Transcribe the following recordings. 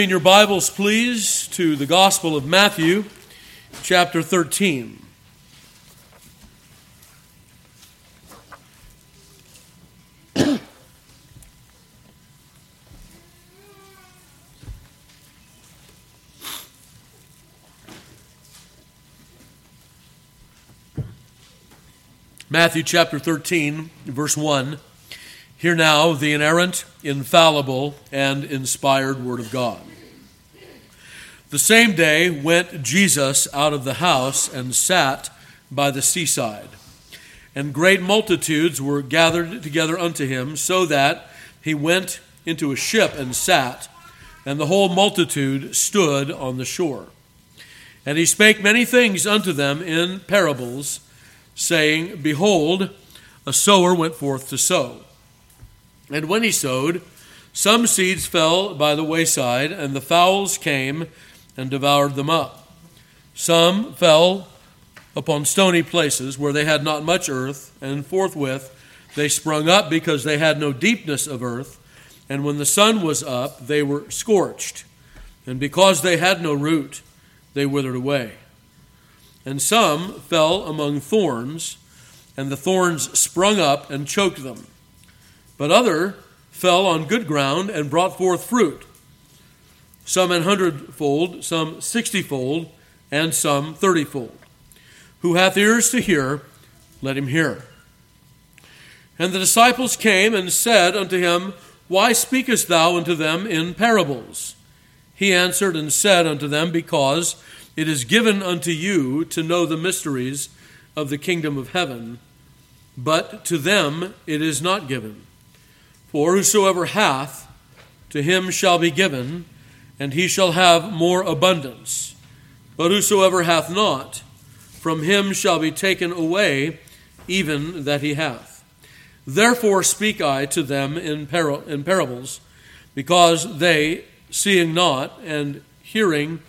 In your Bibles, please, to the Gospel of Matthew, chapter 13. Matthew chapter 13, verse 1. Hear now the inerrant, infallible, and inspired Word of God. The same day went Jesus out of the house and sat by the seaside. And great multitudes were gathered together unto him, so that he went into a ship and sat, and the whole multitude stood on the shore. And he spake many things unto them in parables, saying, Behold, a sower went forth to sow. And when he sowed, some seeds fell by the wayside, and the fowls came and devoured them up. Some fell upon stony places where they had not much earth, and forthwith they sprung up because they had no deepness of earth. And when the sun was up, they were scorched. And because they had no root, they withered away. And some fell among thorns, and the thorns sprung up and choked them. But other fell on good ground and brought forth fruit, some 100-fold, some 60-fold, and some 30-fold. Who hath ears to hear, let him hear. And the disciples came and said unto him, Why speakest thou unto them in parables? He answered and said unto them, Because it is given unto you to know the mysteries of the kingdom of heaven, but to them it is not given. For whosoever hath, to him shall be given, and he shall have more abundance. But whosoever hath not, from him shall be taken away even that he hath. Therefore speak I to them in parables, because they, seeing not, and hearing,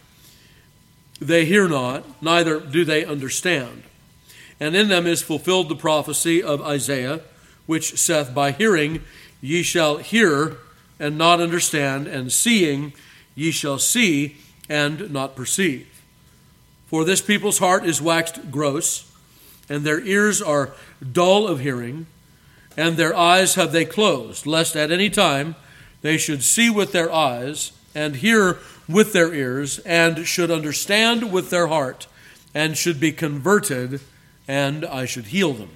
they hear not, neither do they understand. And in them is fulfilled the prophecy of Isaiah, which saith, By hearing ye shall hear and not understand, and seeing ye shall see and not perceive. For this people's heart is waxed gross, and their ears are dull of hearing, and their eyes have they closed, lest at any time they should see with their eyes, and hear with their ears, and should understand with their heart, and should be converted, and I should heal them.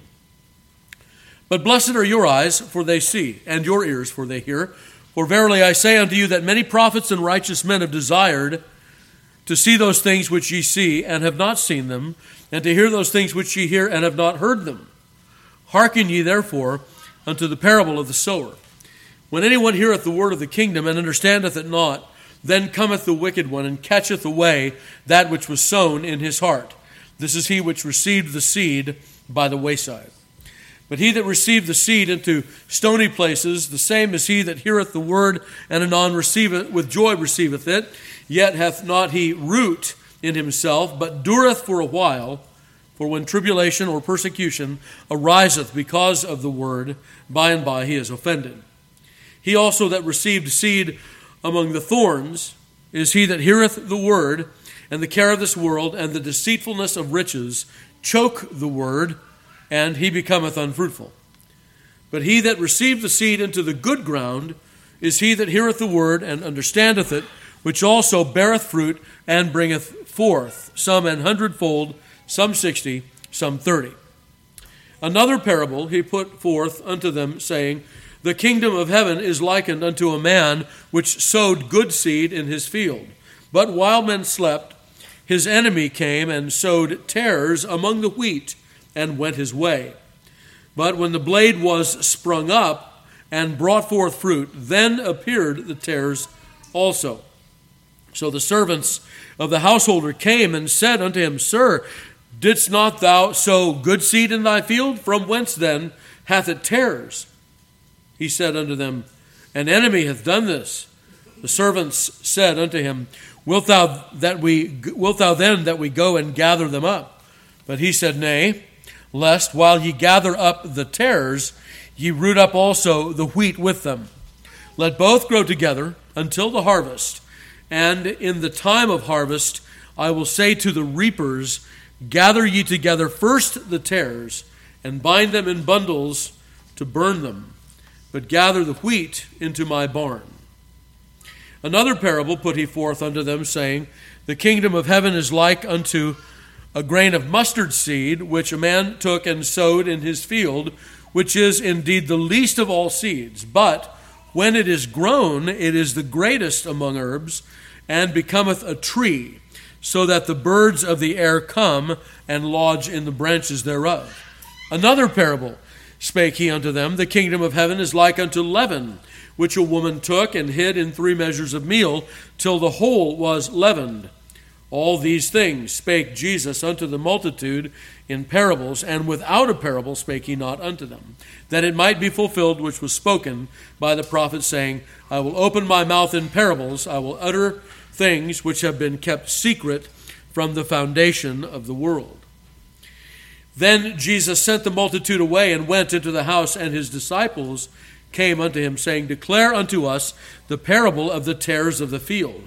But blessed are your eyes, for they see, and your ears, for they hear. For verily I say unto you that many prophets and righteous men have desired to see those things which ye see, and have not seen them, and to hear those things which ye hear, and have not heard them. Hearken ye therefore unto the parable of the sower. When anyone heareth the word of the kingdom, and understandeth it not, then cometh the wicked one, and catcheth away that which was sown in his heart. This is he which received the seed by the wayside. But he that received the seed into stony places, the same is he that heareth the word, and anon receiveth, with joy receiveth it, yet hath not he root in himself, but dureth for a while. For when tribulation or persecution ariseth because of the word, by and by he is offended. He also that received seed among the thorns is he that heareth the word, and the care of this world, and the deceitfulness of riches choke the word, and he becometh unfruitful. But he that received the seed into the good ground is he that heareth the word, and understandeth it, which also beareth fruit, and bringeth forth, some 100-fold, some 60, some 30. Another parable he put forth unto them, saying, The kingdom of heaven is likened unto a man which sowed good seed in his field. But while men slept, his enemy came and sowed tares among the wheat, and went his way. But when the blade was sprung up and brought forth fruit, then appeared the tares also. So the servants of the householder came and said unto him, Sir, didst not thou sow good seed in thy field? From whence then hath it tares? He said unto them, An enemy hath done this. The servants said unto him, Wilt thou then that we go and gather them up? But he said, Nay, lest while ye gather up the tares, ye root up also the wheat with them. Let both grow together until the harvest. And in the time of harvest I will say to the reapers, gather ye together first the tares, and bind them in bundles to burn them, but gather the wheat into my barn. Another parable put he forth unto them, saying, the kingdom of heaven is like unto a grain of mustard seed, which a man took and sowed in his field, which is indeed the least of all seeds. But when it is grown, it is the greatest among herbs, and becometh a tree, so that the birds of the air come and lodge in the branches thereof. Another parable spake he unto them, the kingdom of heaven is like unto leaven, which a woman took and hid in 3 measures of meal, till the whole was leavened. All these things spake Jesus unto the multitude in parables, and without a parable spake he not unto them, that it might be fulfilled which was spoken by the prophet, saying, I will open my mouth in parables, I will utter things which have been kept secret from the foundation of the world. Then Jesus sent the multitude away and went into the house, and his disciples came unto him, saying, declare unto us the parable of the tares of the field.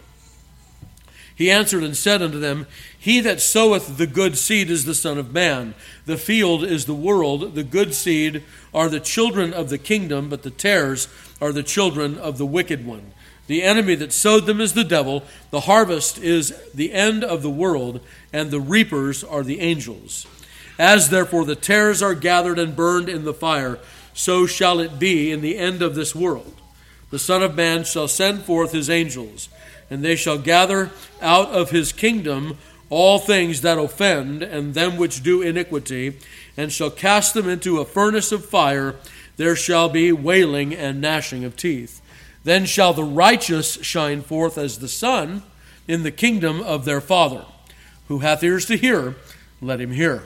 He answered and said unto them, he that soweth the good seed is the Son of Man. The field is the world. The good seed are the children of the kingdom, but the tares are the children of the wicked one. The enemy that sowed them is the devil. The harvest is the end of the world, and the reapers are the angels. As therefore the tares are gathered and burned in the fire, so shall it be in the end of this world. The Son of Man shall send forth his angels, and they shall gather out of his kingdom all things that offend, and them which do iniquity, and shall cast them into a furnace of fire. There shall be wailing and gnashing of teeth. Then shall the righteous shine forth as the sun in the kingdom of their Father. Who hath ears to hear, let him hear.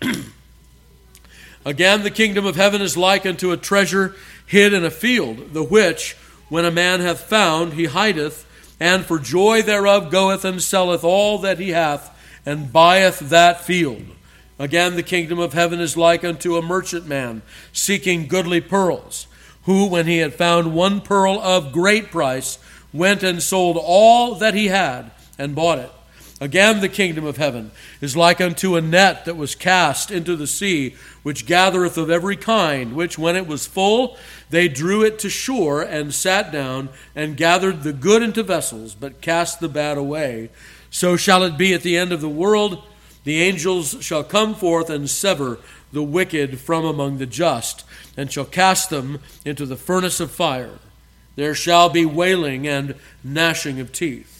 Again, the kingdom of heaven is like unto a treasure hid in a field, the which, when a man hath found, he hideth, and for joy thereof goeth and selleth all that he hath, and buyeth that field. Again, the kingdom of heaven is like unto a merchantman seeking goodly pearls, who, when he had found one pearl of great price, went and sold all that he had, and bought it. Again, the kingdom of heaven is like unto a net that was cast into the sea, which gathereth of every kind, which, when it was full, they drew it to shore, and sat down, and gathered the good into vessels, but cast the bad away. So shall it be at the end of the world. The angels shall come forth and sever the wicked from among the just, and shall cast them into the furnace of fire. There shall be wailing and gnashing of teeth.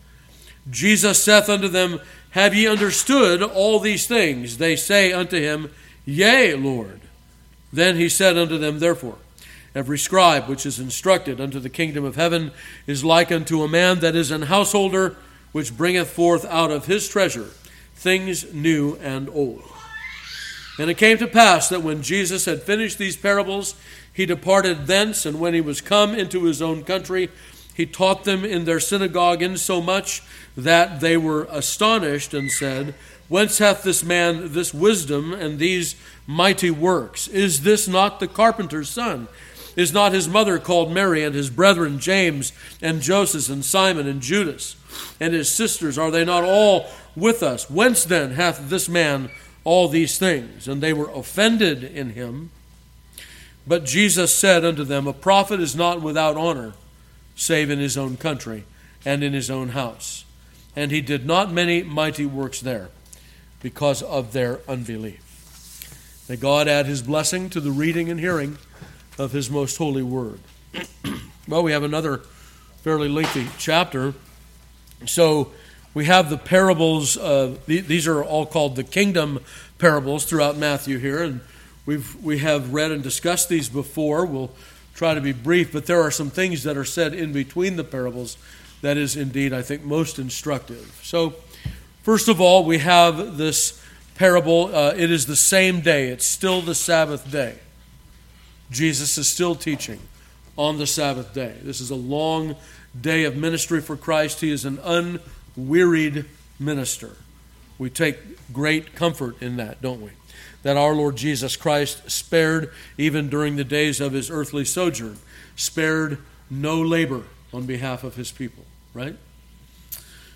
Jesus saith unto them, have ye understood all these things? They say unto him, Yea, Lord. Then he said unto them, therefore, every scribe which is instructed unto the kingdom of heaven is like unto a man that is an householder, which bringeth forth out of his treasure things new and old. And it came to pass that when Jesus had finished these parables, he departed thence, and when he was come into his own country, he taught them in their synagogue, insomuch that they were astonished, and said, Whence hath this man this wisdom and these mighty works? Is this not the carpenter's son? Is not his mother called Mary, and his brethren James and Joseph and Simon and Judas? And his sisters, are they not all with us? Whence then hath this man all these things? And they were offended in him. But Jesus said unto them, A prophet is not without honor, save in his own country and in his own house. And he did not many mighty works there, because of their unbelief. May God add his blessing to the reading and hearing of his most holy word. Well, we have another fairly lengthy chapter. So we have the parables. These are all called the kingdom parables throughout Matthew here, and we have read and discussed these before. We'll try to be brief, but there are some things that are said in between the parables that is indeed, I think, most instructive. So, first of all, we have this parable. It is the same day. It's still the Sabbath day. Jesus is still teaching on the Sabbath day. This is a long day of ministry for Christ. He is an unwearied minister. We take great comfort in that, don't we? That our Lord Jesus Christ spared, even during the days of his earthly sojourn, spared no labor on behalf of his people, right?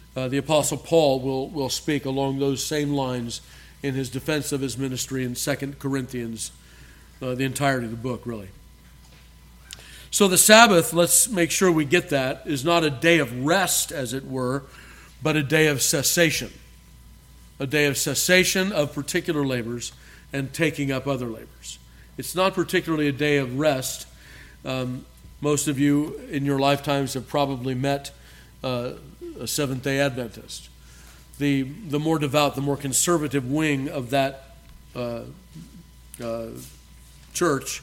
The Apostle Paul will speak along those same lines in his defense of his ministry in 2 Corinthians, the entirety of the book, really. So the Sabbath, let's make sure we get that, is not a day of rest, as it were, but a day of cessation. A day of cessation of particular labors and taking up other labors. It's not particularly a day of rest. Most of you in your lifetimes have probably met a Seventh-day Adventist. The more devout, the more conservative wing of that church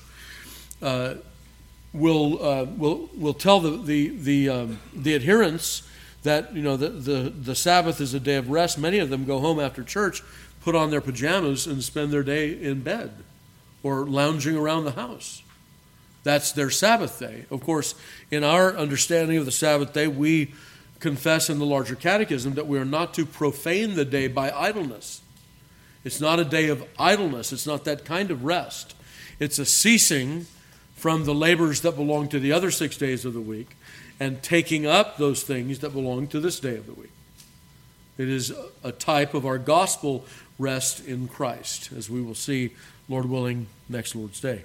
will tell the adherents that the Sabbath is a day of rest. Many of them go home after church, put on their pajamas, and spend their day in bed or lounging around the house. That's their Sabbath day. Of course, in our understanding of the Sabbath day, we confess in the larger catechism that we are not to profane the day by idleness. It's not a day of idleness. It's not that kind of rest. It's a ceasing from the labors that belong to the other 6 days of the week and taking up those things that belong to this day of the week. It is a type of our gospel rest in Christ, as we will see, Lord willing, next Lord's Day.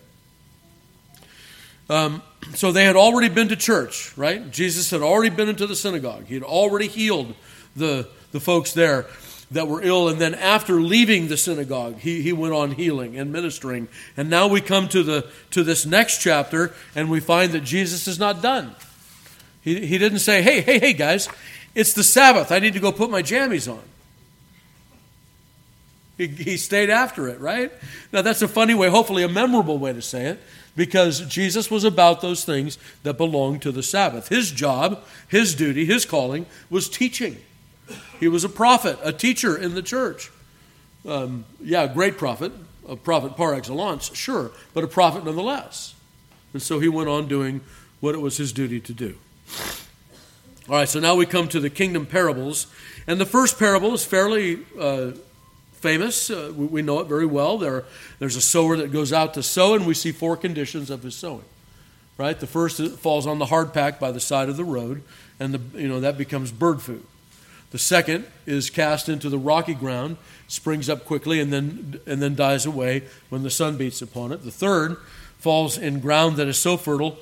So they had already been to church, right? Jesus had already been into the synagogue. He had already healed the folks there that were ill. And then after leaving the synagogue, he went on healing and ministering. And now we come to this next chapter, and we find that Jesus is not done. He didn't say, hey, guys, it's the Sabbath. I need to go put my jammies on. He stayed after it, right? Now, that's a funny way, hopefully a memorable way to say it, because Jesus was about those things that belong to the Sabbath. His job, his duty, his calling was teaching. He was a prophet, a teacher in the church. Great prophet, a prophet par excellence, sure, but a prophet nonetheless. And so he went on doing what it was his duty to do. All right, so now we come to the kingdom parables. And the first parable is fairly famous. We know it very well. There's a sower that goes out to sow, and we see 4 conditions of his sowing. Right? The first falls on the hard pack by the side of the road, and that becomes bird food. The second is cast into the rocky ground, springs up quickly, and then dies away when the sun beats upon it. The third falls in ground that is so fertile,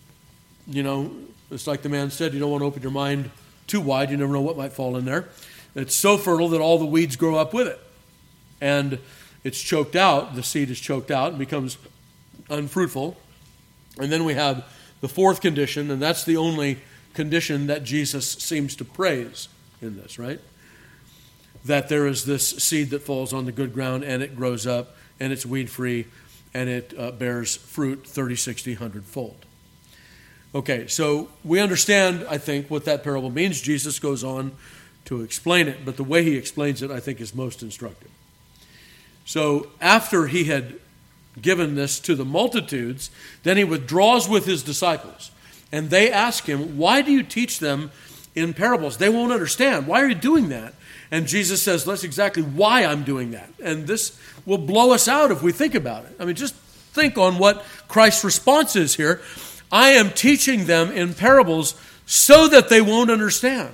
it's like the man said, you don't want to open your mind too wide. You never know what might fall in there. It's so fertile that all the weeds grow up with it. And it's choked out, the seed is choked out and becomes unfruitful. And then we have the fourth condition, and that's the only condition that Jesus seems to praise in this, right? That there is this seed that falls on the good ground, and it grows up, and it's weed-free, and it bears fruit 30, 60, 100-fold. Okay, so we understand, I think, what that parable means. Jesus goes on to explain it, but the way he explains it, I think, is most instructive. So after he had given this to the multitudes, then he withdraws with his disciples. And they ask him, why do you teach them in parables? They won't understand. Why are you doing that? And Jesus says, that's exactly why I'm doing that. And this will blow us out if we think about it. I mean, just think on what Christ's response is here. I am teaching them in parables so that they won't understand.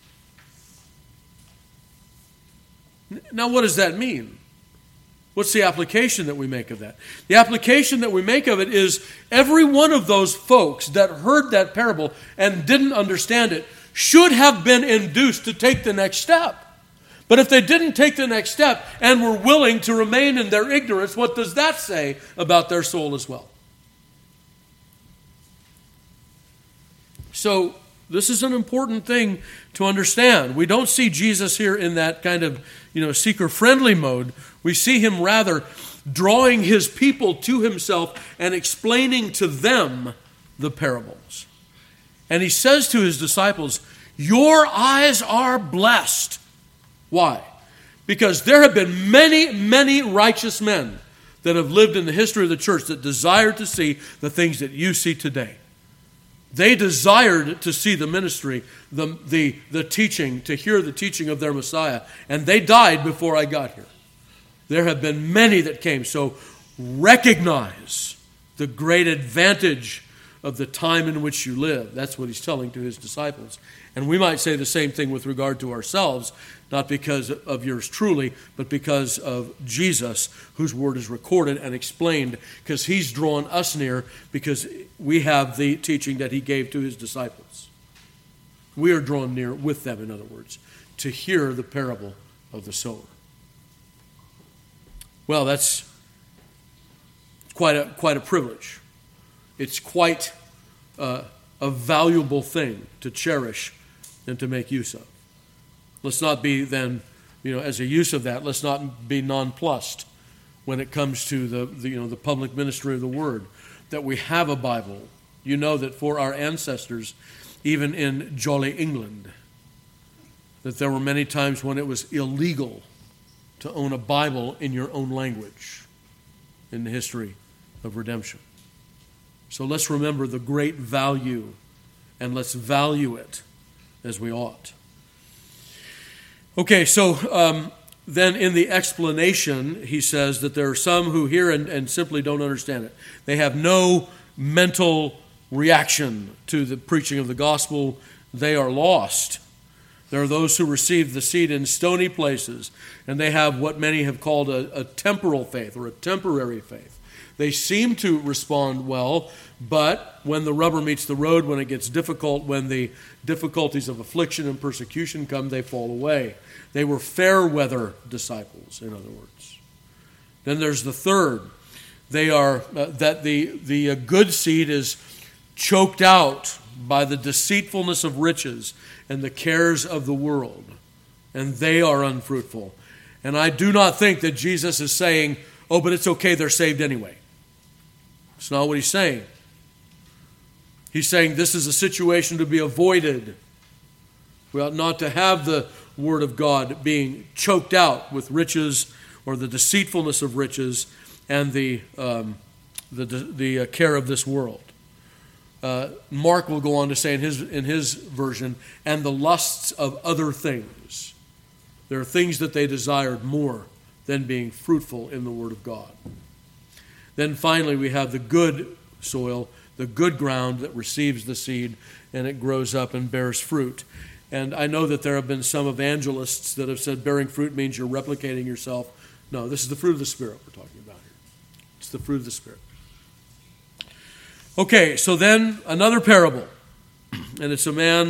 Now, what does that mean? What's the application that we make of that? The application that we make of it is every one of those folks that heard that parable and didn't understand it should have been induced to take the next step. But if they didn't take the next step and were willing to remain in their ignorance, what does that say about their soul as well? So this is an important thing to understand. We don't see Jesus here in that kind of, seeker-friendly mode. We see him rather drawing his people to himself and explaining to them the parables. And he says to his disciples, your eyes are blessed. Why? Because there have been many, many righteous men that have lived in the history of the church that desired to see the things that you see today. They desired to see the ministry, the teaching, to hear the teaching of their Messiah. And they died before I got here. There have been many that came. So recognize the great advantage of the time in which you live. That's what he's telling to his disciples. And we might say the same thing with regard to ourselves, not because of yours truly, but because of Jesus, whose word is recorded and explained, because he's drawn us near, because we have the teaching that he gave to his disciples. We are drawn near with them, in other words, to hear the parable of the sower. Well, that's quite a privilege. It's quite a valuable thing to cherish and to make use of. Let's not be then, as a use of that, let's not be nonplussed when it comes to the public ministry of the Word, that we have a Bible. You know that for our ancestors, even in jolly England, that there were many times when it was illegal to own a Bible in your own language in the history of redemption. So let's remember the great value, and let's value it as we ought. Okay, so then in the explanation, he says that there are some who hear and simply don't understand it. They have no mental reaction to the preaching of the gospel. They are lost. There are those who receive the seed in stony places, and they have what many have called a temporal faith or a temporary faith. They seem to respond well, but when the rubber meets the road, when it gets difficult, when the difficulties of affliction and persecution come, they fall away. They were fair weather disciples, in other words. Then there's the third. They are that the good seed is choked out by the deceitfulness of riches and the cares of the world, and they are unfruitful. And I do not think that Jesus is saying, oh, but it's okay, they're saved anyway. It's not what he's saying. He's saying this is a situation to be avoided. We ought not to have the Word of God being choked out with riches or the deceitfulness of riches and the care of this world. Mark will go on to say in his version, and the lusts of other things. There are things that they desired more than being fruitful in the Word of God. Then finally we have the good soil, the good ground that receives the seed, and it grows up and bears fruit. And I know that there have been some evangelists that have said bearing fruit means you're replicating yourself. No, this is the fruit of the Spirit we're talking about here. It's the fruit of the Spirit. Okay, so then another parable, and it's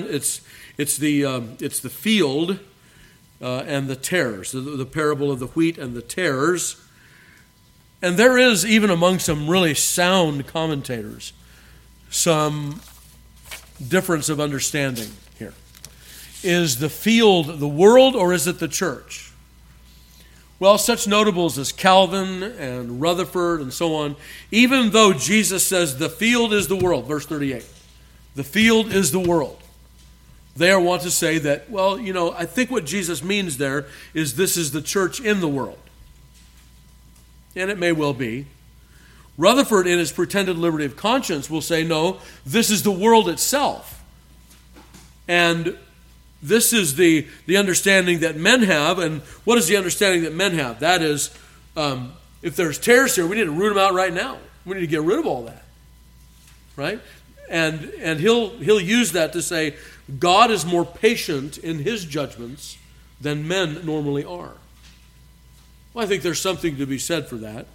the field and the tares, the parable of the wheat and the tares. And there is, even among some really sound commentators, some difference of understanding here. Is the field the world, or is it the church? Well, such notables as Calvin and Rutherford and so on, even though Jesus says the field is the world, verse 38, the field is the world, they want to say that, well, I think what Jesus means there is this is the church in the world. And it may well be. Rutherford, in his pretended liberty of conscience, will say, no, this is the world itself. And this is the understanding that men have. And what is the understanding that men have? That is, if there's tares here, we need to root them out right now. We need to get rid of all that. Right? And he'll use that to say, God is more patient in his judgments than men normally are. Well, I think there's something to be said for that.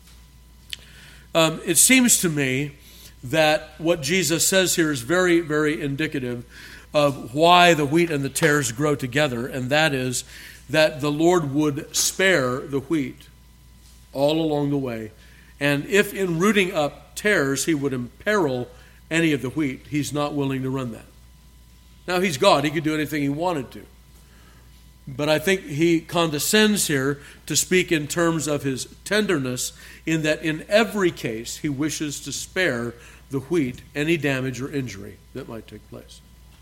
It seems to me that what Jesus says here is very, very indicative of why the wheat and the tares grow together, and that is that the Lord would spare the wheat all along the way. And if in rooting up tares he would imperil any of the wheat, he's not willing to run that. Now, he's God. He could do anything he wanted to. But I think he condescends here to speak in terms of his tenderness, in that in every case he wishes to spare the wheat any damage or injury that might take place.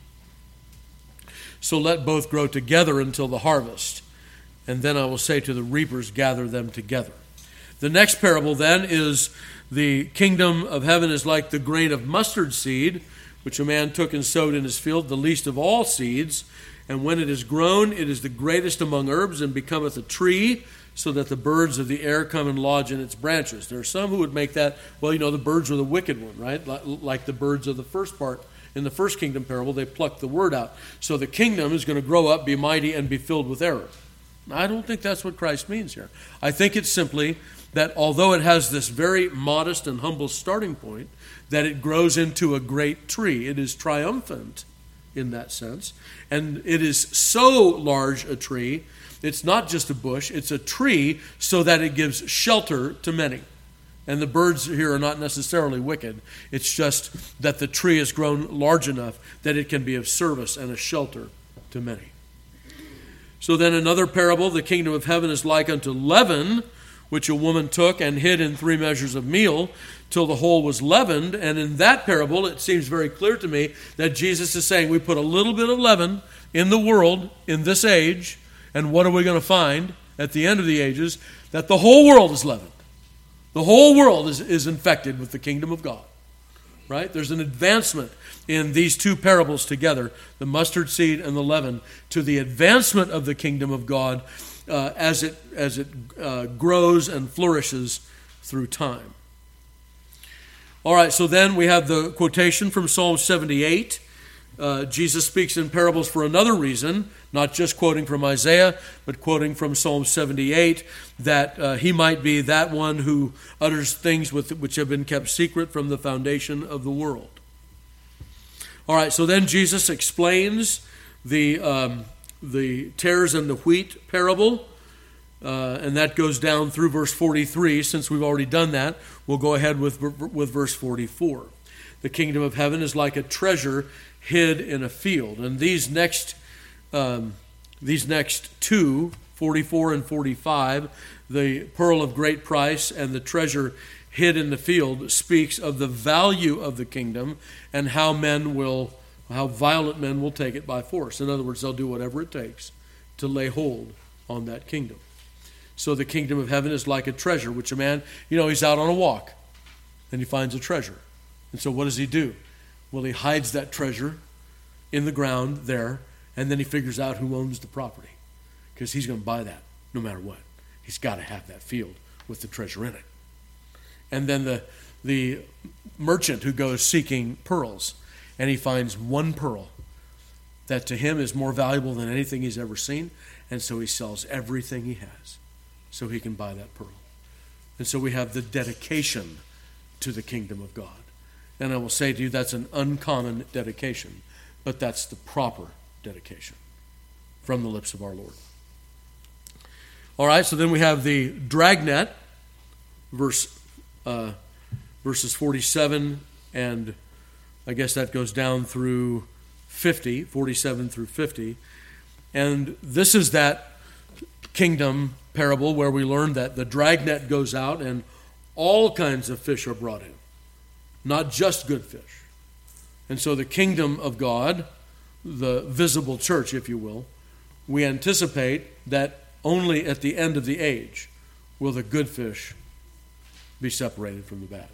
So let both grow together until the harvest, and then I will say to the reapers, gather them together. The next parable then is the kingdom of heaven is like the grain of mustard seed, which a man took and sowed in his field, the least of all seeds. And when it is grown, it is the greatest among herbs, and becometh a tree, so that the birds of the air come and lodge in its branches. There are some who would make that, well, the birds are the wicked one, right? Like the birds of the first part. In the first kingdom parable, they pluck the word out. So the kingdom is going to grow up, be mighty, and be filled with error. I don't think that's what Christ means here. I think it's simply that although it has this very modest and humble starting point, that it grows into a great tree. It is triumphant in that sense. And it is so large a tree, it's not just a bush, it's a tree so that it gives shelter to many. And the birds here are not necessarily wicked. It's just that the tree has grown large enough that it can be of service and a shelter to many. So then another parable, the kingdom of heaven is like unto leaven, which a woman took and hid in 3 measures of meal till the whole was leavened. And in that parable, it seems very clear to me that Jesus is saying we put a little bit of leaven in the world in this age, and what are we going to find at the end of the ages? That the whole world is leavened. The whole world is infected with the kingdom of God. Right? There's an advancement in these two parables together, the mustard seed and the leaven, to the advancement of the kingdom of God as it grows and flourishes through time. All right, so then we have the quotation from Psalm 78. Jesus speaks in parables for another reason, not just quoting from Isaiah, but quoting from Psalm 78, that he might be that one who utters things which have been kept secret from the foundation of the world. All right, so then Jesus explains the tares and the wheat parable, and that goes down through verse 43. Since we've already done that, we'll go ahead with verse 44. The kingdom of heaven is like a treasure hid in a field. And these next two, 44 and 45, the pearl of great price and the treasure hid in the field, speaks of the value of the kingdom and how violent men will take it by force. In other words, they'll do whatever it takes to lay hold on that kingdom. So the kingdom of heaven is like a treasure, which a man, he's out on a walk and he finds a treasure. And so what does he do? Well, he hides that treasure in the ground there, and then he figures out who owns the property, because he's going to buy that no matter what. He's got to have that field with the treasure in it. And then the merchant who goes seeking pearls, and he finds one pearl that to him is more valuable than anything he's ever seen, and so he sells everything he has so he can buy that pearl. And so we have the dedication to the kingdom of God. And I will say to you, that's an uncommon dedication, but that's the proper dedication from the lips of our Lord. All right, so then we have the dragnet, verses 47, and I guess that goes down through 50, 47 through 50. And this is that kingdom parable where we learn that the dragnet goes out and all kinds of fish are brought in. Not just good fish. And so the kingdom of God, the visible church, if you will, we anticipate that only at the end of the age will the good fish be separated from the bad.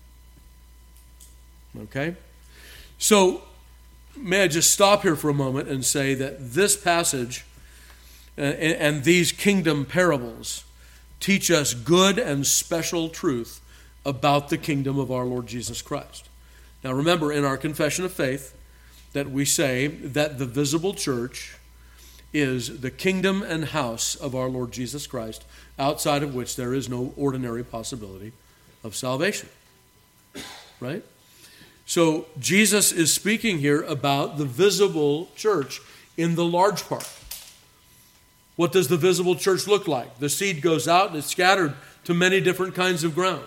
Okay? So, may I just stop here for a moment and say that this passage and these kingdom parables teach us good and special truth about the kingdom of our Lord Jesus Christ. Now remember, in our confession of faith, that we say that the visible church is the kingdom and house of our Lord Jesus Christ, outside of which there is no ordinary possibility of salvation. Right? So Jesus is speaking here about the visible church in the large part. What does the visible church look like? The seed goes out and it's scattered to many different kinds of ground.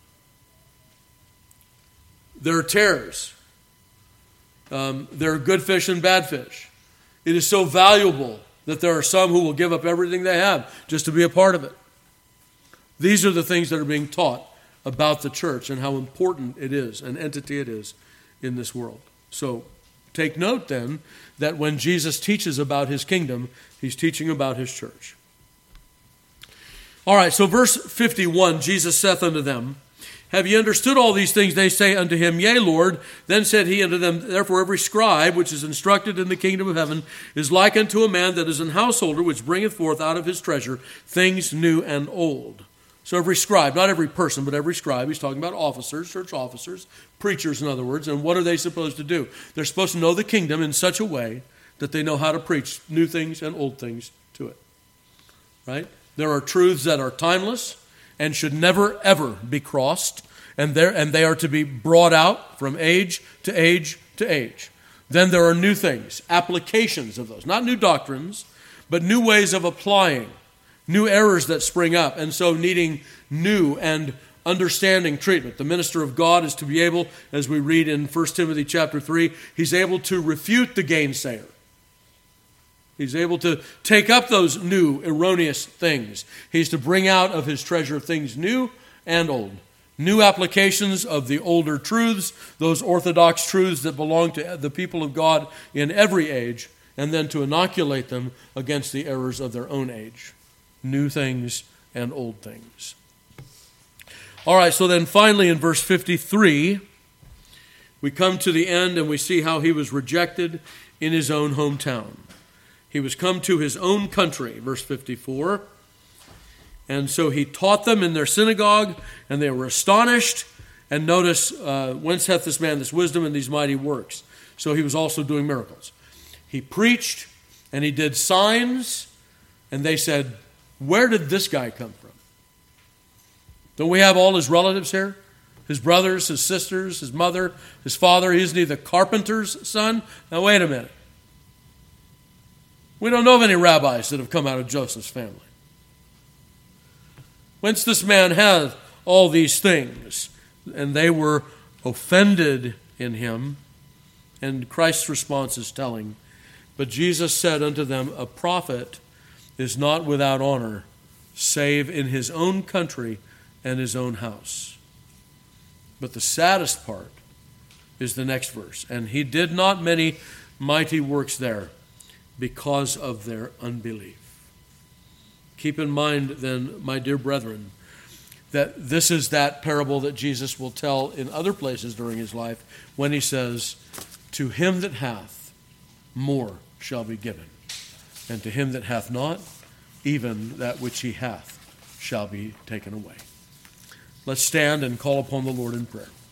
There are tares. There are good fish and bad fish. It is so valuable that there are some who will give up everything they have just to be a part of it. These are the things that are being taught about the church and how important it is, an entity it is in this world. So take note then that when Jesus teaches about his kingdom, he's teaching about his church. All right, so verse 51, Jesus saith unto them, Have ye understood all these things? They say unto him, Yea, Lord. Then said he unto them, Therefore every scribe which is instructed in the kingdom of heaven is like unto a man that is an householder, which bringeth forth out of his treasure things new and old. So every scribe, not every person, but every scribe, he's talking about officers, church officers, preachers in other words, and what are they supposed to do? They're supposed to know the kingdom in such a way that they know how to preach new things and old things to it. Right? There are truths that are timeless and should never, ever be crossed, and they are to be brought out from age to age to age. Then there are new things, applications of those, not new doctrines, but new ways of applying, new errors that spring up, and so needing new and understanding treatment. The minister of God is to be able, as we read in 1 Timothy chapter 3, he's able to refute the gainsayer. He's able to take up those new, erroneous things. He's to bring out of his treasure things new and old. New applications of the older truths, those orthodox truths that belong to the people of God in every age, and then to inoculate them against the errors of their own age. New things and old things. All right, so then finally in verse 53, we come to the end and we see how he was rejected in his own hometown. He was come to his own country, verse 54. And so he taught them in their synagogue, and they were astonished. And notice, whence hath this man this wisdom and these mighty works? So he was also doing miracles. He preached, and he did signs, and they said, where did this guy come from? Don't we have all his relatives here? His brothers, his sisters, his mother, his father. Isn't he the carpenter's son? Now wait a minute. We don't know of any rabbis that have come out of Joseph's family. Whence this man hath all these things? And they were offended in him. And Christ's response is telling. But Jesus said unto them, a prophet is not without honor, save in his own country and his own house. But the saddest part is the next verse. And he did not many mighty works there because of their unbelief. Keep in mind then, my dear brethren, that this is that parable that Jesus will tell in other places during his life when he says, to him that hath, more shall be given. And to him that hath not, even that which he hath shall be taken away. Let's stand and call upon the Lord in prayer.